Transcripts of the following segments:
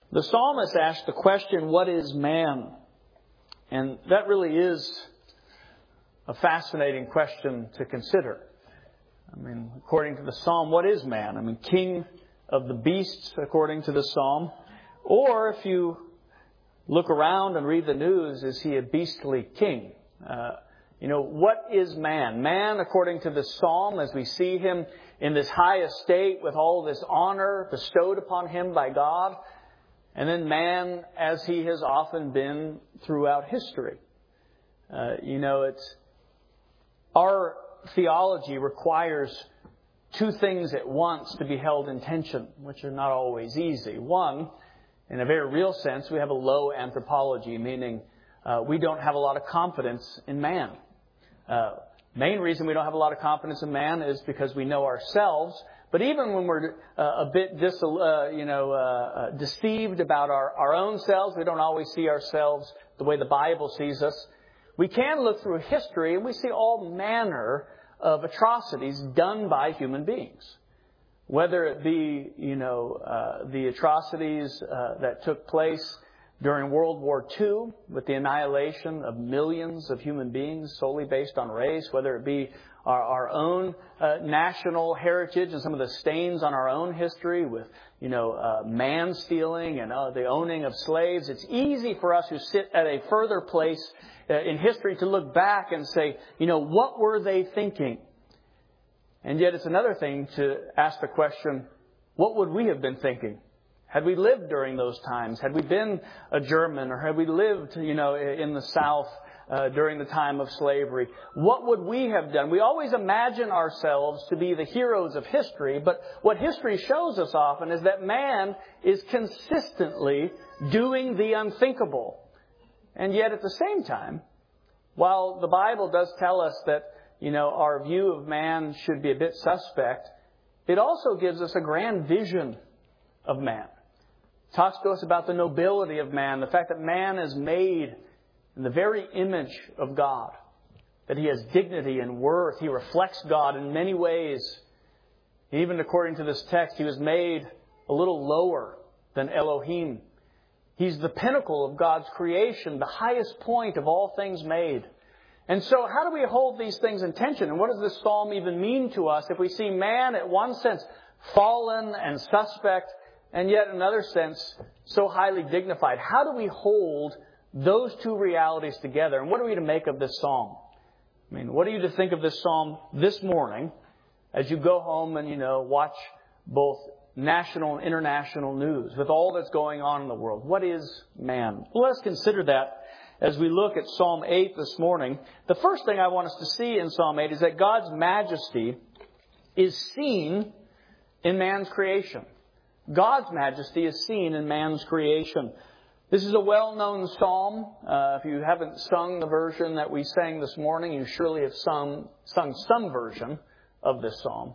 The psalmist asked the question, what is man? And that really is a fascinating question to consider. I mean, according to the psalm, what is man? I mean, king of the beasts, according to the psalm. Or if you look around and read the news, is he a beastly king? What is man? Man, according to the psalm, as we see him in this high estate with all this honor bestowed upon him by God. And then man, as he has often been throughout history. Our theology requires two things at once to be held in tension, which are not always easy. One, in a very real sense, we have a low anthropology, meaning we don't have a lot of confidence in man. Main reason we don't have a lot of confidence in man is because we know ourselves. But even when we're a bit deceived about our own selves, we don't always see ourselves the way the Bible sees us. We can look through history and we see all manner of atrocities done by human beings. Whether it be, the atrocities that took place during World War II with the annihilation of millions of human beings solely based on race, whether it be our own national heritage and some of the stains on our own history with, man stealing and the owning of slaves. It's easy for us who sit at a further place in history to look back and say, what were they thinking? And yet it's another thing to ask the question, what would we have been thinking? Had we lived during those times? Had we been a German, or had we lived, in the South during the time of slavery? What would we have done? We always imagine ourselves to be the heroes of history, but what history shows us often is that man is consistently doing the unthinkable. And yet at the same time, while the Bible does tell us that, our view of man should be a bit suspect, it also gives us a grand vision of man. It talks to us about the nobility of man, the fact that man is made in the very image of God, that he has dignity and worth. He reflects God in many ways. Even according to this text, he was made a little lower than Elohim. He's the pinnacle of God's creation, the highest point of all things made. And so how do we hold these things in tension? And what does this psalm even mean to us if we see man, at one sense, fallen and suspect, and yet in another sense, so highly dignified? How do we hold those two realities together? And what are we to make of this psalm? What are you to think of this psalm this morning as you go home and, watch both national and international news with all that's going on in the world? What is man? Well, let's consider that as we look at Psalm 8 this morning. The first thing I want us to see in Psalm 8 is that God's majesty is seen in man's creation. God's majesty is seen in man's creation. This is a well-known psalm. If you haven't sung the version that we sang this morning, you surely have sung some version of this psalm.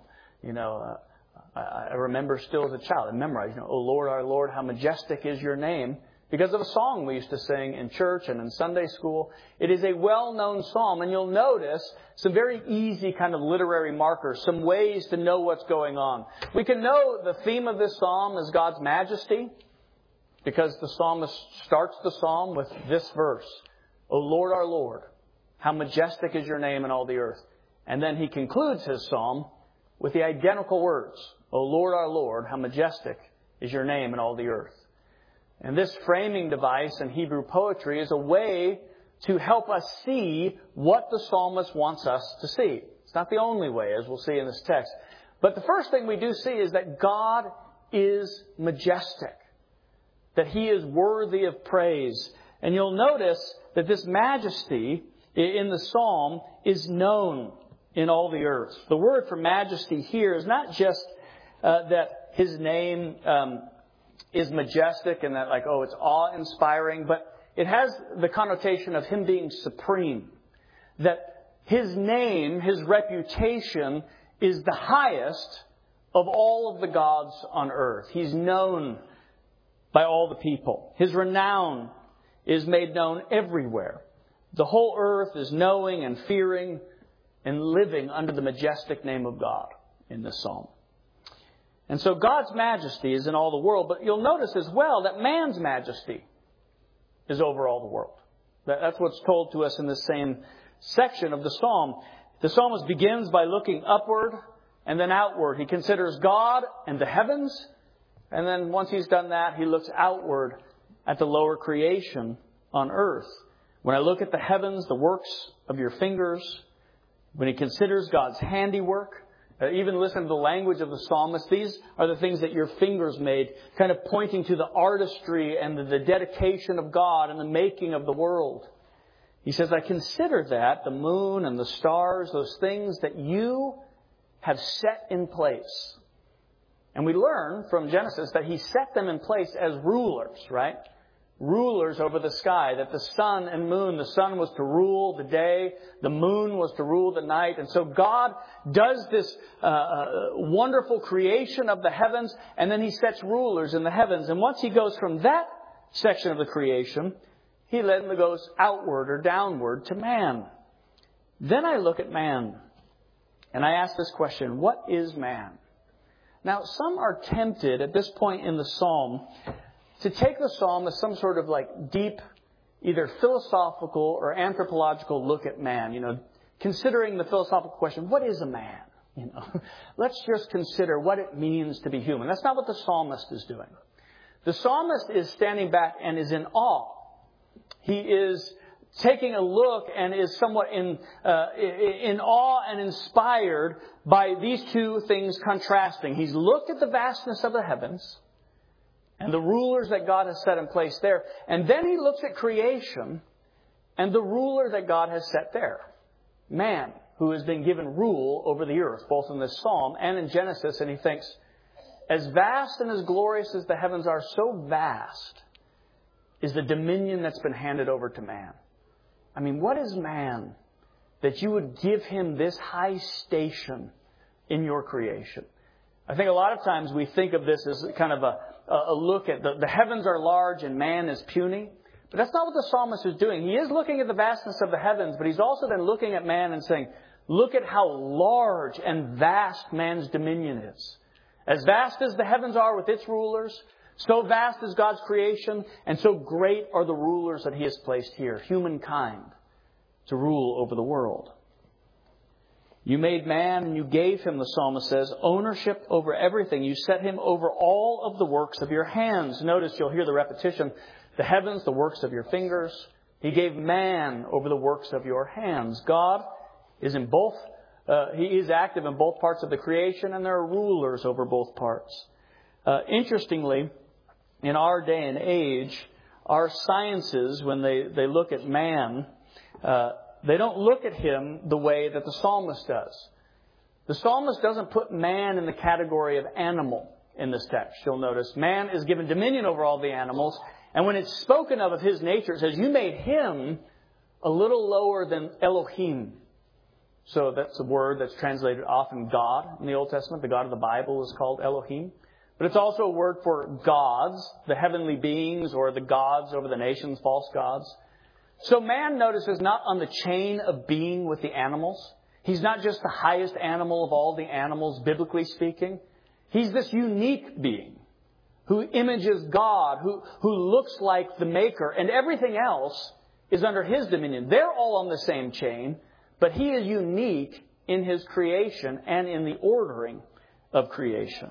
I remember still as a child, I memorized, O Lord, our Lord, how majestic is your name, because of a song we used to sing in church and in Sunday school. It is a well-known psalm, and you'll notice some very easy kind of literary markers, some ways to know what's going on. We can know the theme of this psalm is God's majesty, because the psalmist starts the psalm with this verse, O Lord, our Lord, how majestic is your name in all the earth. And then he concludes his psalm with the identical words, O Lord, our Lord, how majestic is your name in all the earth. And this framing device in Hebrew poetry is a way to help us see what the psalmist wants us to see. It's not the only way, as we'll see in this text. But the first thing we do see is that God is majestic, that he is worthy of praise. And you'll notice that this majesty in the psalm is known in all the earth. The word for majesty here is not just that his name is majestic and that it's awe-inspiring, but it has the connotation of him being supreme. That his name, his reputation is the highest of all of the gods on earth. He's known by all the people. His renown is made known everywhere. The whole earth is knowing and fearing and living under the majestic name of God in this psalm. And so God's majesty is in all the world, but you'll notice as well that man's majesty is over all the world. That's what's told to us in this same section of the psalm. The psalmist begins by looking upward and then outward. He considers God and the heavens, and then once he's done that, he looks outward at the lower creation on earth. When I look at the heavens, the works of your fingers, when he considers God's handiwork, even listen to the language of the psalmist. These are the things that your fingers made, kind of pointing to the artistry and the dedication of God and the making of the world. He says, I consider that, the moon and the stars, those things that you have set in place. And we learn from Genesis that he set them in place as rulers, right? Rulers over the sky, that the sun and moon, the sun was to rule the day, the moon was to rule the night. And so God does this wonderful creation of the heavens, and then he sets rulers in the heavens. And once he goes from that section of the creation, he then goes outward or downward to man. Then I look at man, and I ask this question, what is man? Now, some are tempted at this point in the psalm to take the psalm as some sort of like deep, either philosophical or anthropological look at man. Considering the philosophical question, what is a man? Let's just consider what it means to be human. That's not what the psalmist is doing. The psalmist is standing back and is in awe. He is taking a look and is somewhat in awe and inspired by these two things contrasting. He's looked at the vastness of the heavens and the rulers that God has set in place there. And then he looks at creation and the ruler that God has set there. Man, who has been given rule over the earth, both in this psalm and in Genesis. And he thinks, as vast and as glorious as the heavens are, so vast is the dominion that's been handed over to man. I mean, what is man that you would give him this high station in your creation? I think a lot of times we think of this as kind of a look at the heavens are large and man is puny. But that's not what the psalmist is doing. He is looking at the vastness of the heavens, but he's also then looking at man and saying, look at how large and vast man's dominion is. As vast as the heavens are with its rulers, so vast is God's creation, and so great are the rulers that he has placed here, humankind, to rule over the world. You made man and you gave him, the psalmist says, ownership over everything. You set him over all of the works of your hands. Notice you'll hear the repetition. The heavens, the works of your fingers. He gave man over the works of your hands. God is in both. He is active in both parts of the creation, and there are rulers over both parts. Interestingly, in our day and age, our sciences, when they look at man, they don't look at him the way that the psalmist does. The psalmist doesn't put man in the category of animal in this text. You'll notice man is given dominion over all the animals. And when it's spoken of his nature, it says, you made him a little lower than Elohim. So that's a word that's translated often God in the Old Testament. The God of the Bible is called Elohim. But it's also a word for gods, the heavenly beings, or the gods over the nations, false gods. So man, notice, is not on the chain of being with the animals. He's not just the highest animal of all the animals, biblically speaking. He's this unique being who images God, who looks like the Maker, and everything else is under his dominion. They're all on the same chain, but he is unique in his creation and in the ordering of creation.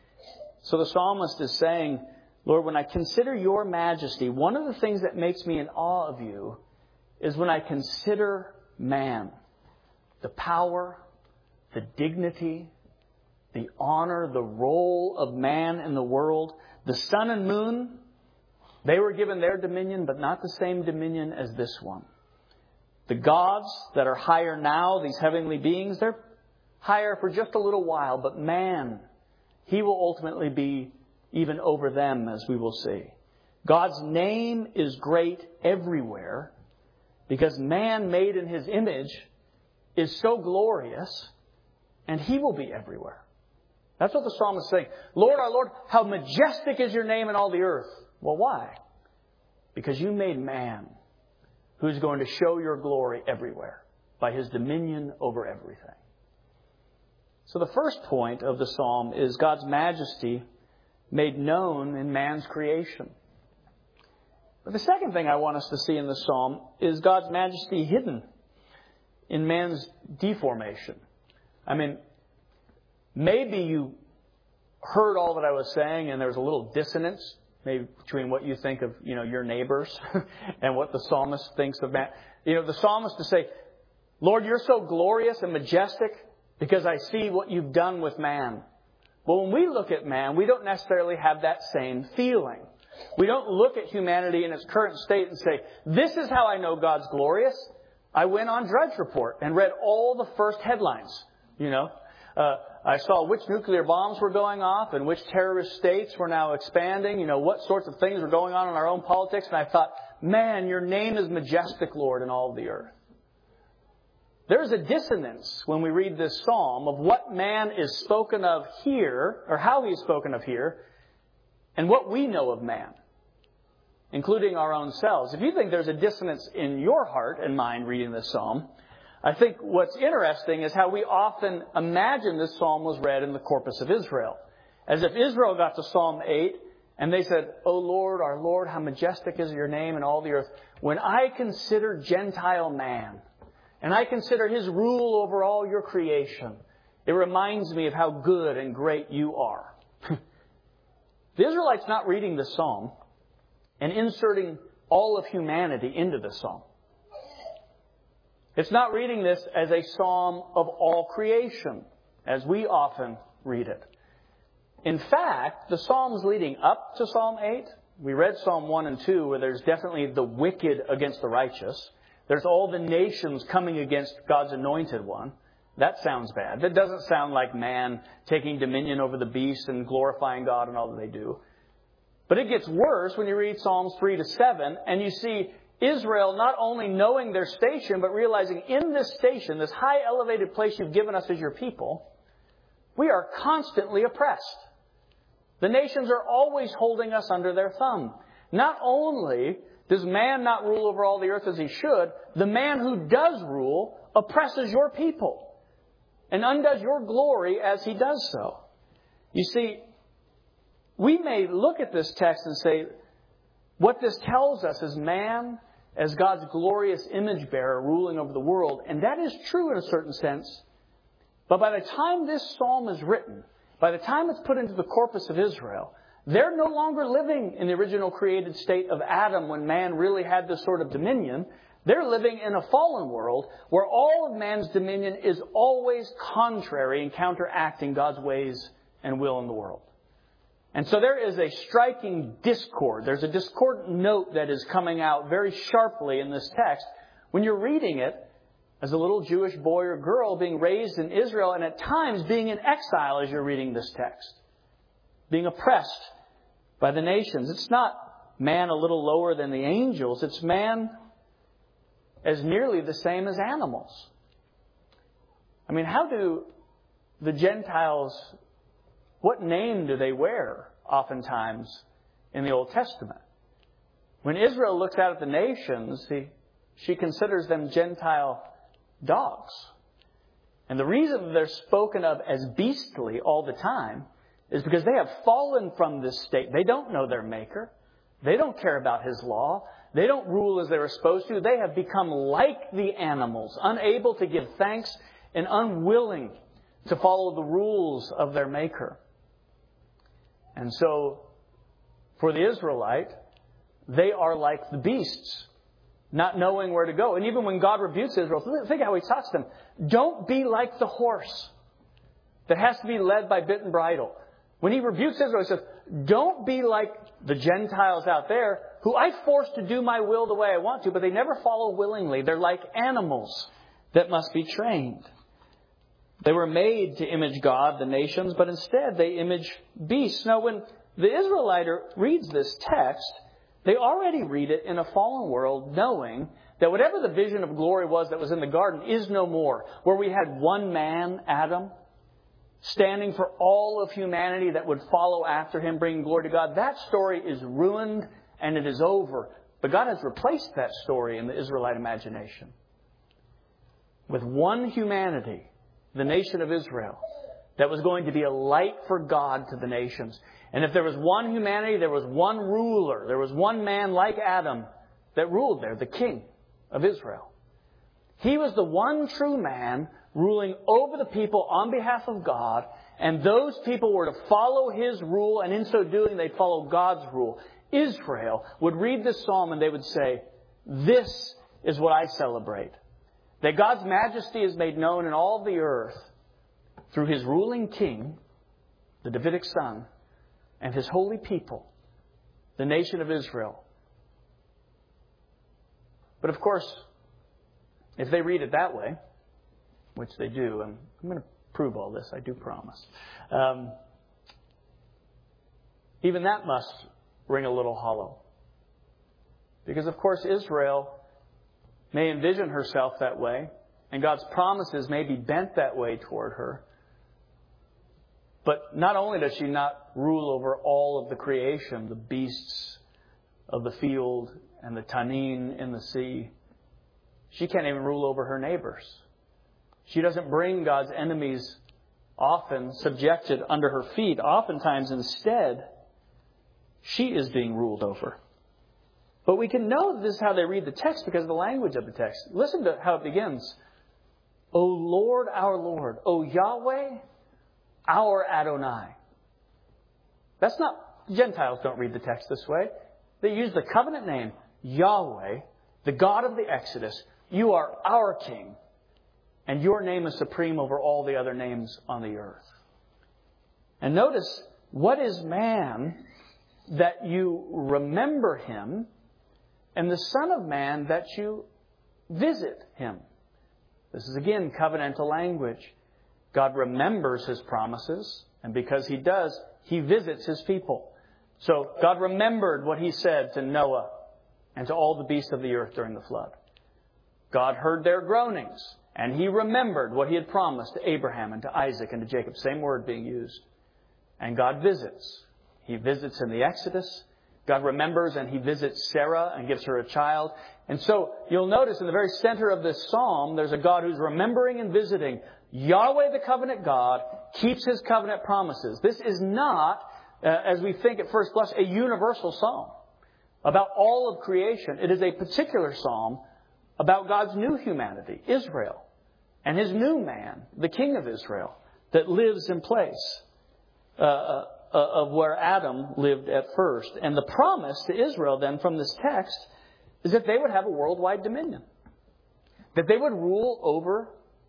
So the psalmist is saying, Lord, when I consider your majesty, one of the things that makes me in awe of you is when I consider man, the power, the dignity, the honor, the role of man in the world. The sun and moon, they were given their dominion, but not the same dominion as this one. The gods that are higher now, these heavenly beings, they're higher for just a little while, but man, he will ultimately be even over them, as we will see. God's name is great everywhere because man made in his image is so glorious, and he will be everywhere. That's what the psalmist is saying. Lord, our Lord, how majestic is your name in all the earth. Well, why? Because you made man who's going to show your glory everywhere by his dominion over everything. So the first point of the psalm is God's majesty made known in man's creation. But the second thing I want us to see in the psalm is God's majesty hidden in man's deformation. I mean, maybe you heard all that I was saying and there was a little dissonance maybe between what you think of, your neighbors and what the psalmist thinks of man. The psalmist to say, Lord, you're so glorious and majestic because I see what you've done with man. Well, when we look at man, we don't necessarily have that same feeling. We don't look at humanity in its current state and say, this is how I know God's glorious. I went on Drudge Report and read all the first headlines, I saw which nuclear bombs were going off and which terrorist states were now expanding, what sorts of things were going on in our own politics. And I thought, man, your name is majestic, Lord, in all of the earth. There's a dissonance when we read this psalm of what man is spoken of here, or how he is spoken of here, and what we know of man, including our own selves. If you think there's a dissonance in your heart and mind reading this psalm, I think what's interesting is how we often imagine this psalm was read in the corpus of Israel. As if Israel got to Psalm 8 and they said, O Lord, our Lord, how majestic is your name in all the earth. When I consider Gentile man, and I consider his rule over all your creation, it reminds me of how good and great you are. The Israelites not reading this psalm and inserting all of humanity into this psalm. It's not reading this as a psalm of all creation, as we often read it. In fact, the psalms leading up to Psalm 8, we read Psalm 1 and 2, where there's definitely the wicked against the righteous. There's all the nations coming against God's anointed one. That sounds bad. That doesn't sound like man taking dominion over the beast and glorifying God and all that they do. But it gets worse when you read Psalms 3 to 7 and you see Israel not only knowing their station, but realizing in this station, this high elevated place you've given us as your people, we are constantly oppressed. The nations are always holding us under their thumb. Not only does man not rule over all the earth as he should, the man who does rule oppresses your people and undoes your glory as he does so. You see, we may look at this text and say, what this tells us is man as God's glorious image bearer ruling over the world. And that is true in a certain sense. But by the time this psalm is written, by the time it's put into the corpus of Israel, they're no longer living in the original created state of Adam when man really had this sort of dominion. They're living in a fallen world where all of man's dominion is always contrary and counteracting God's ways and will in the world. And so there is a striking discord. There's a discordant note that is coming out very sharply in this text when you're reading it as a little Jewish boy or girl being raised in Israel and at times being in exile as you're reading this text. Being oppressed by the nations. It's not man a little lower than the angels. It's man as nearly the same as animals. I mean, how do the Gentiles, what name do they wear oftentimes in the Old Testament? When Israel looks out at the nations, she considers them Gentile dogs. And the reason they're spoken of as beastly all the time is because they have fallen from this state. They don't know their Maker. They don't care about His law. They don't rule as they were supposed to. They have become like the animals, unable to give thanks and unwilling to follow the rules of their Maker. And so, for the Israelite, they are like the beasts, not knowing where to go. And even when God rebukes Israel, think how He talks to them. Don't be like the horse that has to be led by bit and bridle. When He rebukes Israel, He says, don't be like the Gentiles out there who I force to do my will the way I want to, but they never follow willingly. They're like animals that must be trained. They were made to image God, the nations, but instead they image beasts. Now, when the Israelite reads this text, they already read it in a fallen world, knowing that whatever the vision of glory was that was in the garden is no more. Where we had one man, Adam, standing for all of humanity that would follow after him, bringing glory to God. That story is ruined and it is over. But God has replaced that story in the Israelite imagination with one humanity, the nation of Israel, that was going to be a light for God to the nations. And if there was one humanity, there was one ruler, there was one man like Adam that ruled there, the king of Israel. He was the one true man ruling over the people on behalf of God, and those people were to follow His rule, and in so doing, they'd follow God's rule. Israel would read this psalm and they would say, "This is what I celebrate. That God's majesty is made known in all the earth through His ruling king, the Davidic son, and His holy people, the nation of Israel." But of course, if they read it that way, which they do, and I'm going to prove all this, I do promise, even that must ring a little hollow. Because of course Israel may envision herself that way, and God's promises may be bent that way toward her. But not only does she not rule over all of the creation, the beasts of the field and the tanin in the sea, she can't even rule over her neighbors. She doesn't bring God's enemies often subjected under her feet. Oftentimes, instead, she is being ruled over. But we can know that this is how they read the text because of the language of the text. Listen to how it begins. O Lord, our Lord. O Yahweh, our Adonai. That's not, Gentiles don't read the text this way. They use the covenant name, Yahweh, the God of the Exodus. You are our King, and your name is supreme over all the other names on the earth. And notice, what is man that you remember him, and the Son of Man that you visit him? This is again covenantal language. God remembers His promises, and because He does, He visits His people. So God remembered what He said to Noah and to all the beasts of the earth during the flood. God heard their groanings, and He remembered what He had promised to Abraham and to Isaac and to Jacob. Same word being used. And God visits. He visits in the Exodus. God remembers and He visits Sarah and gives her a child. And so you'll notice in the very center of this psalm, there's a God who's remembering and visiting. Yahweh, the covenant God, keeps His covenant promises. This is not, as we think at first blush, a universal psalm about all of creation. It is a particular psalm about God's new humanity, Israel, and His new man, the King of Israel, that lives in place of where Adam lived at first. And the promise to Israel then from this text is that they would have a worldwide dominion. That they would rule over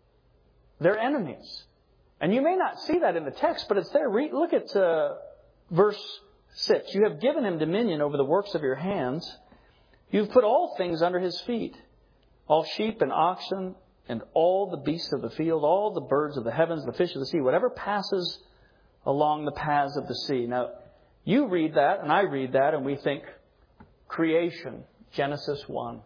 their enemies. And you may not see that in the text, but it's there. Look at verse 6. You have given Him dominion over the works of your hands. You've put all things under His feet. All sheep and oxen and all the beasts of the field, all the birds of the heavens, the fish of the sea, whatever passes along the paths of the sea. Now, you read that and I read that and we think creation, Genesis 1.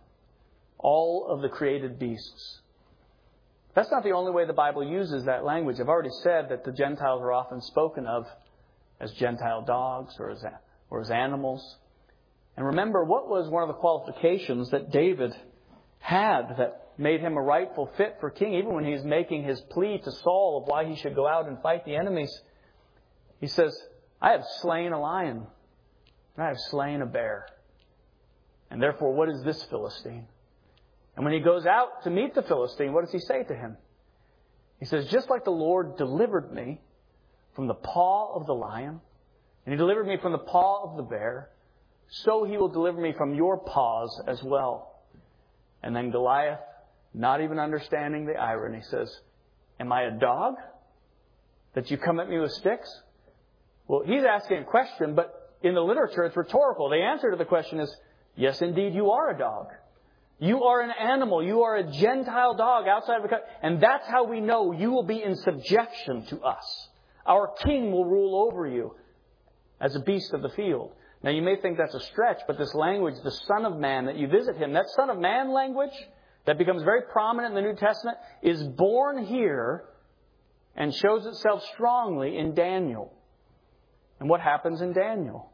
All of the created beasts. That's not the only way the Bible uses that language. I've already said that the Gentiles are often spoken of as Gentile dogs or as animals. And remember, what was one of the qualifications that David had that made him a rightful fit for king, even when he's making his plea to Saul of why he should go out and fight the enemies? He says, I have slain a lion, and I have slain a bear. And therefore, what is this Philistine? And when he goes out to meet the Philistine, what does he say to him? He says, just like the Lord delivered me from the paw of the lion, and He delivered me from the paw of the bear, so He will deliver me from your paws as well. And then Goliath, not even understanding the irony, says, am I a dog that you come at me with sticks? Well, he's asking a question, but in the literature it's rhetorical. The answer to the question is, yes, indeed, you are a dog. You are an animal. You are a Gentile dog outside of the country. And that's how we know you will be in subjection to us. Our king will rule over you as a beast of the field. Now, you may think that's a stretch, but this language, the Son of Man, that you visit Him, that Son of Man language that becomes very prominent in the New Testament is born here and shows itself strongly in Daniel. And what happens in Daniel?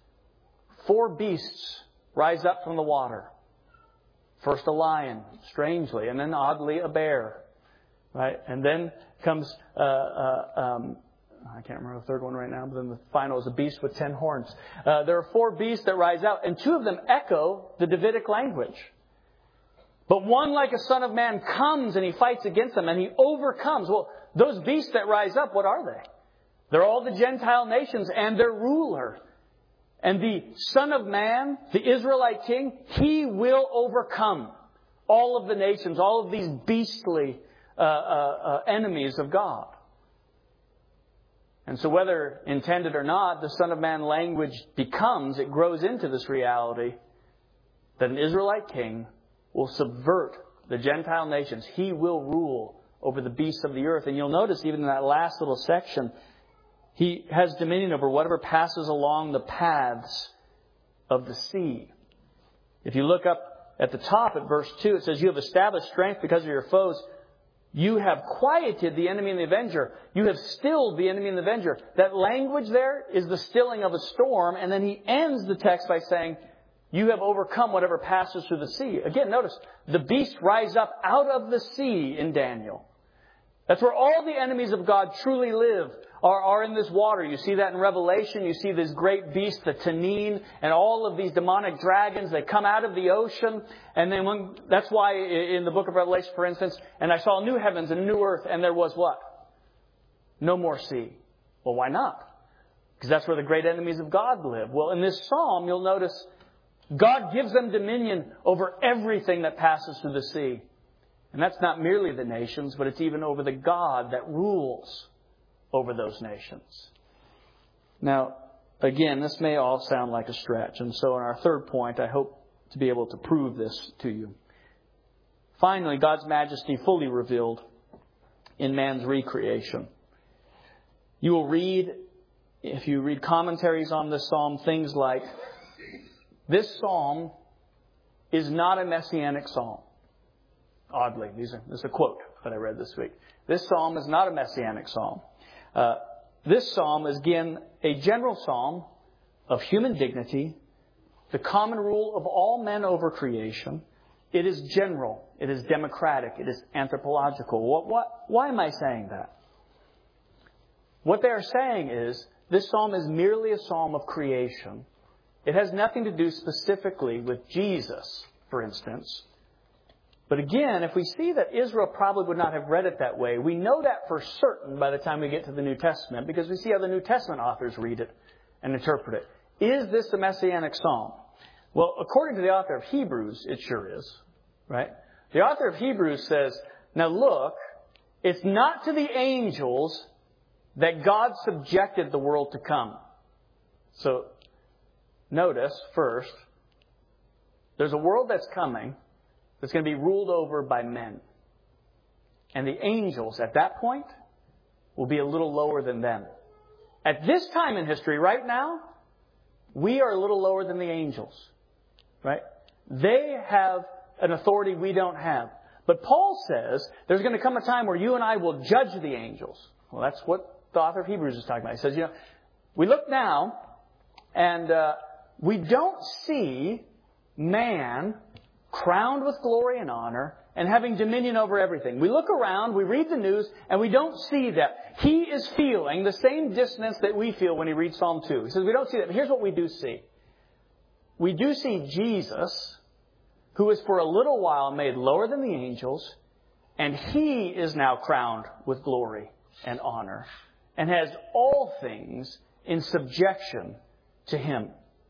4 beasts rise up from the water. First a lion, strangely, and then oddly a bear. Right? And then comes I can't remember the third one right now, but then the final is a beast with 10 horns. There are 4 beasts that rise out, and 2 of them echo the Davidic language. But one, like a son of man, comes and he fights against them and he overcomes. Well, those beasts that rise up, what are they? They're all the Gentile nations and their ruler. And the Son of Man, the Israelite king, he will overcome all of the nations, all of these beastly enemies of God. And so whether intended or not, the Son of Man language it grows into this reality that an Israelite king will subvert the Gentile nations. He will rule over the beasts of the earth. And you'll notice even in that last little section, he has dominion over whatever passes along the paths of the sea. If you look up at the top at verse 2, it says, you have established strength because of your foes. You have quieted the enemy and the avenger. You have stilled the enemy and the avenger. That language there is the stilling of a storm. And then he ends the text by saying, you have overcome whatever passes through the sea. Again, notice, the beasts rise up out of the sea in Daniel. That's where all the enemies of God truly live, are in this water. You see that in Revelation. You see this great beast, the Tannin, and all of these demonic dragons. They come out of the ocean. And then that's why in the book of Revelation, for instance, and I saw new heavens and a new earth, and there was what? No more sea. Well, why not? Because that's where the great enemies of God live. Well, in this psalm, you'll notice God gives them dominion over everything that passes through the sea. And that's not merely the nations, but it's even over the God that rules over those nations. Now, again, this may all sound like a stretch. And so in our third point, I hope to be able to prove this to you. Finally, God's majesty fully revealed in man's recreation. You will read, if you read commentaries on this psalm, things like, this psalm is not a messianic psalm. Oddly, this is a quote that I read this week. This psalm is not a messianic psalm. This psalm is, again, a general psalm of human dignity, the common rule of all men over creation. It is general. It is democratic. It is anthropological. Why am I saying that? What they are saying is, this psalm is merely a psalm of creation. It has nothing to do specifically with Jesus, for instance. But again, if we see that Israel probably would not have read it that way, we know that for certain by the time we get to the New Testament, because we see how the New Testament authors read it and interpret it. Is this a messianic psalm? Well, according to the author of Hebrews, it sure is, right? The author of Hebrews says, now look, it's not to the angels that God subjected the world to come. So, notice, first, there's a world that's coming that's going to be ruled over by men. And the angels, at that point, will be a little lower than them. At this time in history, right now, we are a little lower than the angels. Right? They have an authority we don't have. But Paul says there's going to come a time where you and I will judge the angels. Well, that's what the author of Hebrews is talking about. He says, we look now and we don't see man crowned with glory and honor and having dominion over everything. We look around, we read the news, and we don't see that. He is feeling the same dissonance that we feel when he reads Psalm 2. He says we don't see that. But here's what we do see. We do see Jesus, who is for a little while made lower than the angels, and he is now crowned with glory and honor and has all things in subjection to him.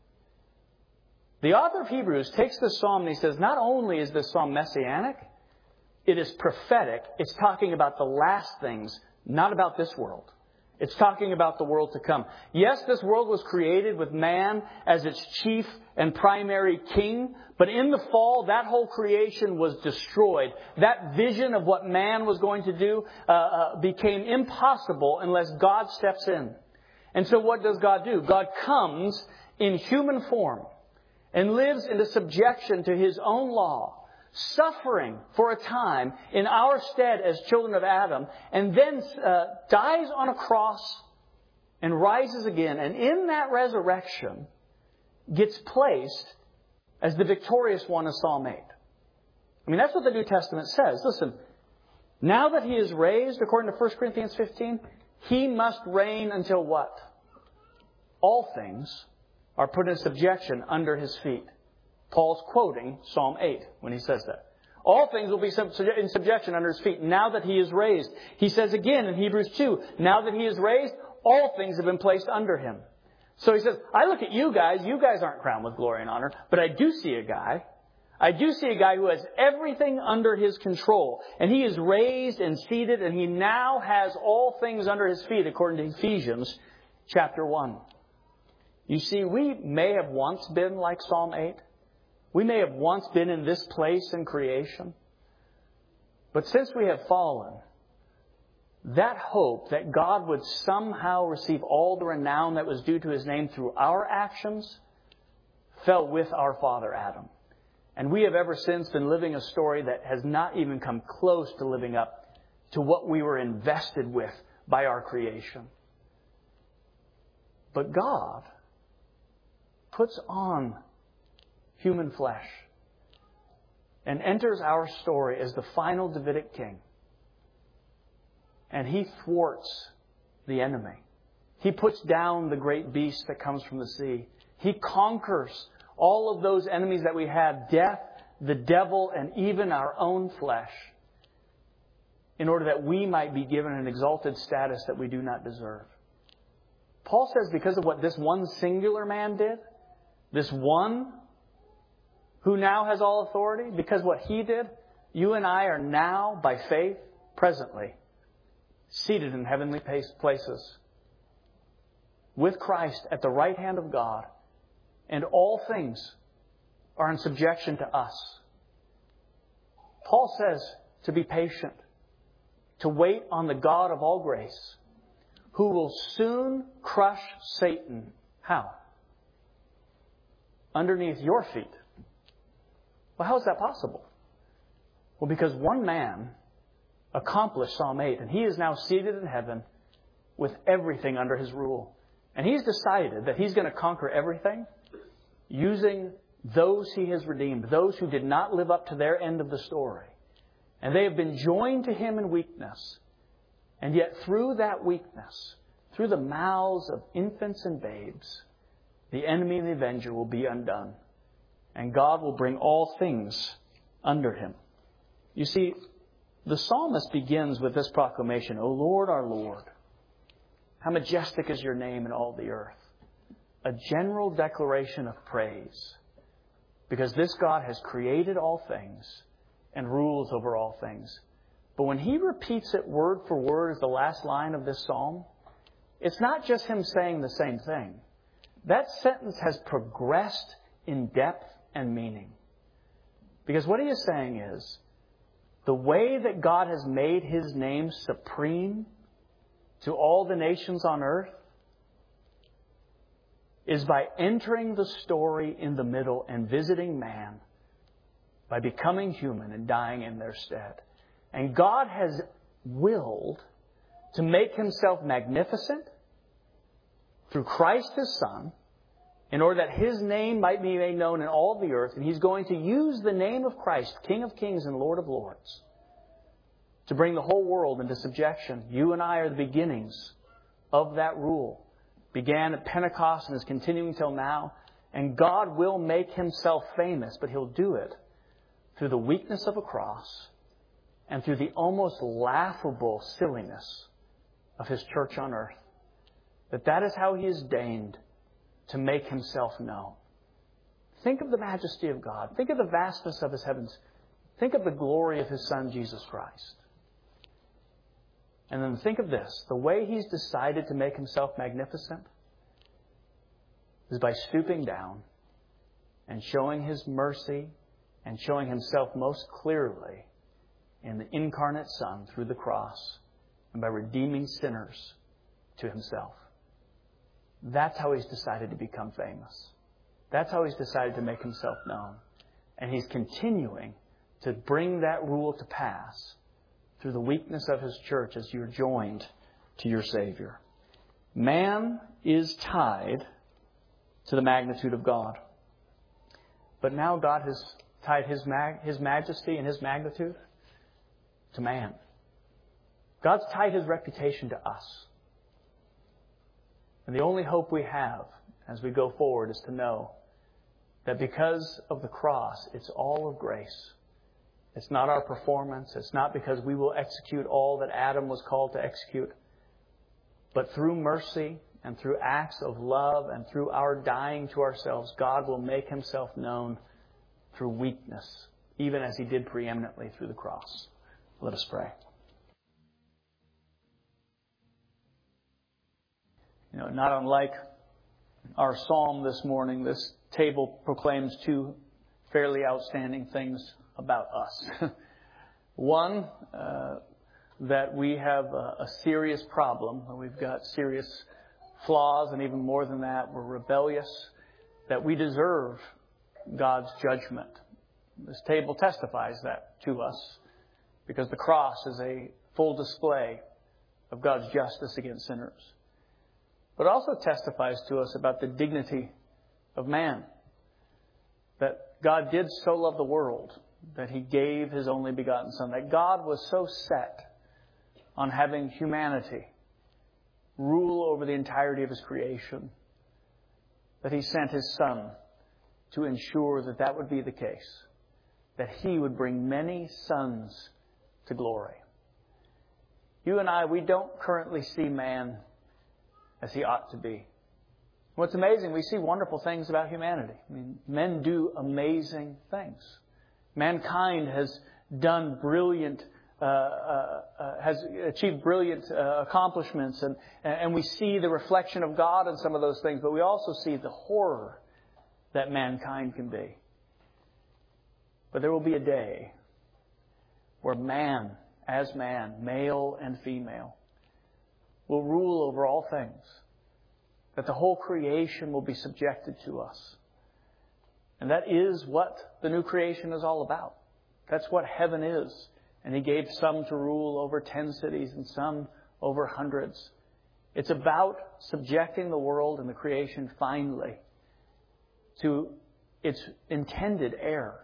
The author of Hebrews takes this psalm and he says, not only is this psalm messianic, it is prophetic. It's talking about the last things, not about this world. It's talking about the world to come. Yes, this world was created with man as its chief and primary king, but in the fall, that whole creation was destroyed. That vision of what man was going to do became impossible unless God steps in. And so what does God do? God comes in human form and lives into subjection to his own law, suffering for a time in our stead as children of Adam, and then dies on a cross and rises again. And in that resurrection, gets placed as the victorious one of Psalm 8. I mean, that's what the New Testament says. Listen, now that he is raised, according to 1 Corinthians 15, He must reign until what? All things are put in subjection under His feet. Paul's quoting Psalm 8 when he says that. All things will be in subjection under His feet now that He is raised. He says again in Hebrews 2, now that He is raised, all things have been placed under Him. So he says, I look at you guys aren't crowned with glory and honor, but I do see a guy who has everything under his control. And he is raised and seated, and he now has all things under his feet, according to Ephesians chapter 1. You see, we may have once been like Psalm 8. We may have once been in this place in creation. But since we have fallen, that hope that God would somehow receive all the renown that was due to His name through our actions fell with our father Adam. And we have ever since been living a story that has not even come close to living up to what we were invested with by our creation. But God puts on human flesh and enters our story as the final Davidic king. And He thwarts the enemy. He puts down the great beast that comes from the sea. He conquers all of those enemies that we have, death, the devil, and even our own flesh, in order that we might be given an exalted status that we do not deserve. Paul says because of what this one singular man did, this one who now has all authority, because what he did, you and I are now, by faith, presently, seated in heavenly places with Christ at the right hand of God, and all things are in subjection to us. Paul says to be patient, to wait on the God of all grace, who will soon crush Satan. How? Underneath your feet. Well, how is that possible? Well, because one man accomplished Psalm 8, and he is now seated in heaven with everything under his rule. And he's decided that he's going to conquer everything using those he has redeemed, those who did not live up to their end of the story. And they have been joined to him in weakness. And yet through that weakness, through the mouths of infants and babes, the enemy and the avenger will be undone. And God will bring all things under him. You see, the psalmist begins with this proclamation, O Lord, our Lord, how majestic is your name in all the earth. A general declaration of praise. Because this God has created all things and rules over all things. But when he repeats it word for word as the last line of this psalm, it's not just him saying the same thing. That sentence has progressed in depth and meaning. Because what he is saying is, the way that God has made His name supreme to all the nations on earth is by entering the story in the middle and visiting man by becoming human and dying in their stead. And God has willed to make Himself magnificent through Christ His Son in order that His name might be made known in all the earth. And He's going to use the name of Christ, King of Kings and Lord of Lords, to bring the whole world into subjection. You and I are the beginnings of that rule. Began at Pentecost and is continuing till now. And God will make Himself famous, but He'll do it through the weakness of a cross and through the almost laughable silliness of His church on earth. That is how He has deigned to make Himself known. Think of the majesty of God. Think of the vastness of His heavens. Think of the glory of His Son, Jesus Christ. And then think of this. The way He's decided to make Himself magnificent is by stooping down and showing His mercy and showing Himself most clearly in the incarnate Son through the cross and by redeeming sinners to Himself. That's how He's decided to become famous. That's how He's decided to make Himself known. And He's continuing to bring that rule to pass through the weakness of His church as you're joined to your Savior. Man is tied to the magnitude of God. But now God has tied His majesty and His magnitude to man. God's tied His reputation to us. And the only hope we have as we go forward is to know that because of the cross, it's all of grace. It's not our performance. It's not because we will execute all that Adam was called to execute. But through mercy and through acts of love and through our dying to ourselves, God will make Himself known through weakness, even as He did preeminently through the cross. Let us pray. Not unlike our psalm this morning, this table proclaims two fairly outstanding things about us. One, that we have a serious problem. We've got serious flaws, and even more than that, we're rebellious, that we deserve God's judgment. This table testifies that to us, because the cross is a full display of God's justice against sinners. But it also testifies to us about the dignity of man. That God did so love the world that He gave His only begotten Son. That God was so set on having humanity rule over the entirety of His creation that He sent His Son to ensure that that would be the case. That He would bring many sons to glory. You and I, we don't currently see man as he ought to be. What's amazing, we see wonderful things about humanity. Men do amazing things. Mankind has done brilliant, has achieved brilliant accomplishments, and we see the reflection of God in some of those things, but we also see the horror that mankind can be. But there will be a day where man, as man, male and female, will rule over all things. That the whole creation will be subjected to us. And that is what the new creation is all about. That's what heaven is. And He gave some to rule over 10 cities and some over hundreds. It's about subjecting the world and the creation finally to its intended heir.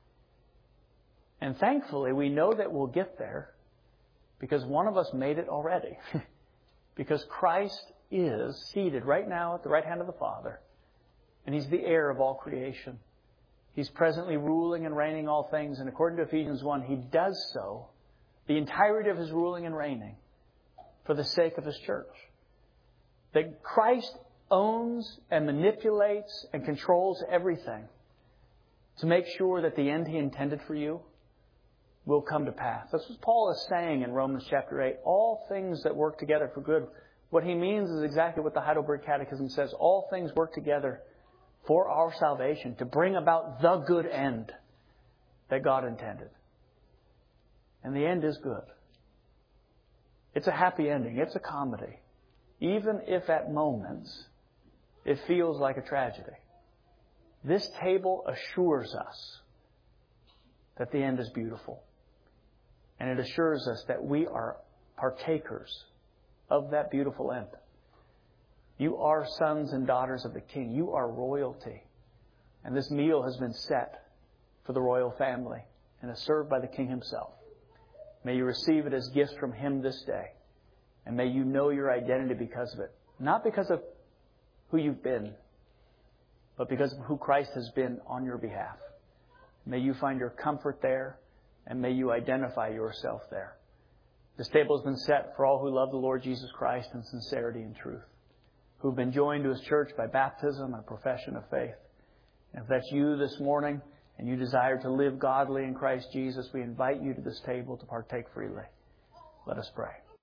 And thankfully, we know that we'll get there because one of us made it already. Because Christ is seated right now at the right hand of the Father. And He's the heir of all creation. He's presently ruling and reigning all things. And according to Ephesians 1, He does so, the entirety of His ruling and reigning, for the sake of His church. That Christ owns and manipulates and controls everything to make sure that the end He intended for you will come to pass. That's what Paul is saying in Romans chapter 8. All things that work together for good. What he means is exactly what the Heidelberg Catechism says. All things work together for our salvation, to bring about the good end that God intended. And the end is good. It's a happy ending. It's a comedy. Even if at moments it feels like a tragedy. This table assures us that the end is beautiful. And it assures us that we are partakers of that beautiful end. You are sons and daughters of the King. You are royalty. And this meal has been set for the royal family and is served by the King Himself. May you receive it as gifts from Him this day. And may you know your identity because of it. Not because of who you've been, but because of who Christ has been on your behalf. May you find your comfort there, and may you identify yourself there. This table has been set for all who love the Lord Jesus Christ in sincerity and truth, who've been joined to His church by baptism and profession of faith. And if that's you this morning, and you desire to live godly in Christ Jesus, we invite you to this table to partake freely. Let us pray.